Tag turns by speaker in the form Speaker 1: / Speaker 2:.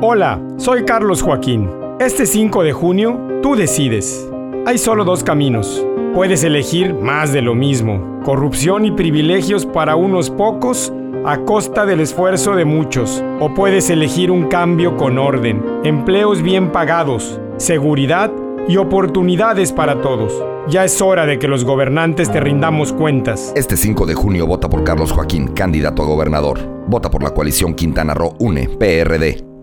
Speaker 1: Hola, soy Carlos Joaquín. Este 5 de junio, tú decides. Hay solo dos caminos. Puedes elegir más de lo mismo, corrupción y privilegios para unos pocos a costa del esfuerzo de muchos. O puedes elegir un cambio con orden, empleos bien pagados, seguridad y oportunidades para todos. Ya es hora de que los gobernantes te rindamos cuentas.
Speaker 2: Este 5 de junio vota por Carlos Joaquín, candidato a gobernador. Vota por la coalición Quintana Roo UNE, PRD.